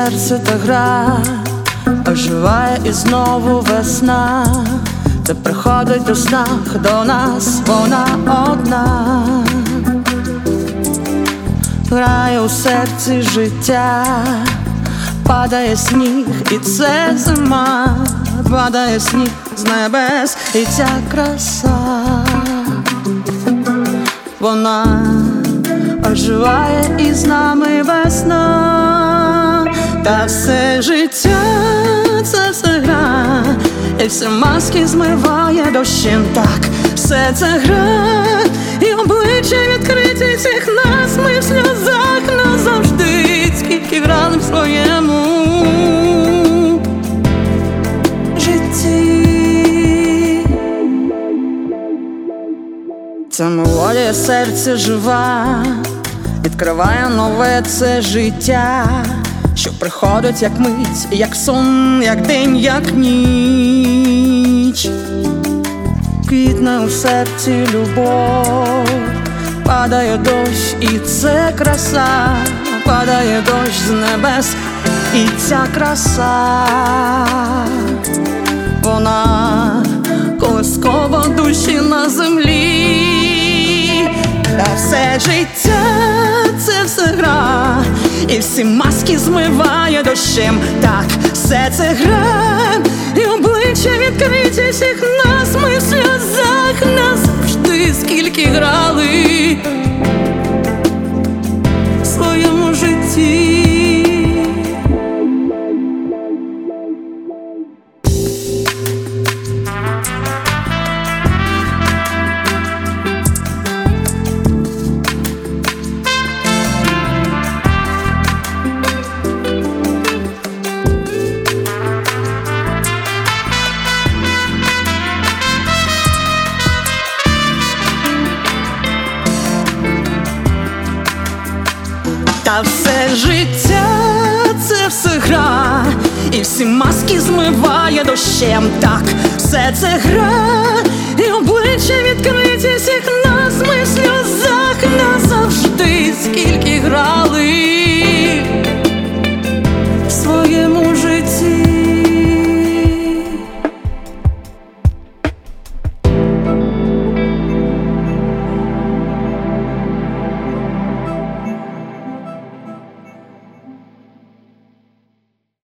серце та гра, оживає і знову весна, та приходить у снах до нас вона одна. Грає у серці життя, падає сніг, і це зима, падає сніг з небес, і ця краса, вона оживає і з нами весна. Та все життя це все гра, і всі маски змиває дощем. Так, все це гра, і обличчя відкриті всіх нас. Ми в сльозах назавжди, скільки грали в своєму житті. Ця мелодія серця жива, відкриває нове це життя, що приходить як мить, як сон, як день, як ніч. Квітне у серці любов, падає дощ, і це краса, падає дощ з небес, і ця краса, вона колискова душі на землі. Та все життя це все гра, і всі маски змиває дощем. Так, все це гра, і обличчя відкриті всіх нас. Ми в сльозах назавжди, скільки грали в своєму житті. Та все життя це все гра, і всі маски змиває дощем. Так, все це гра,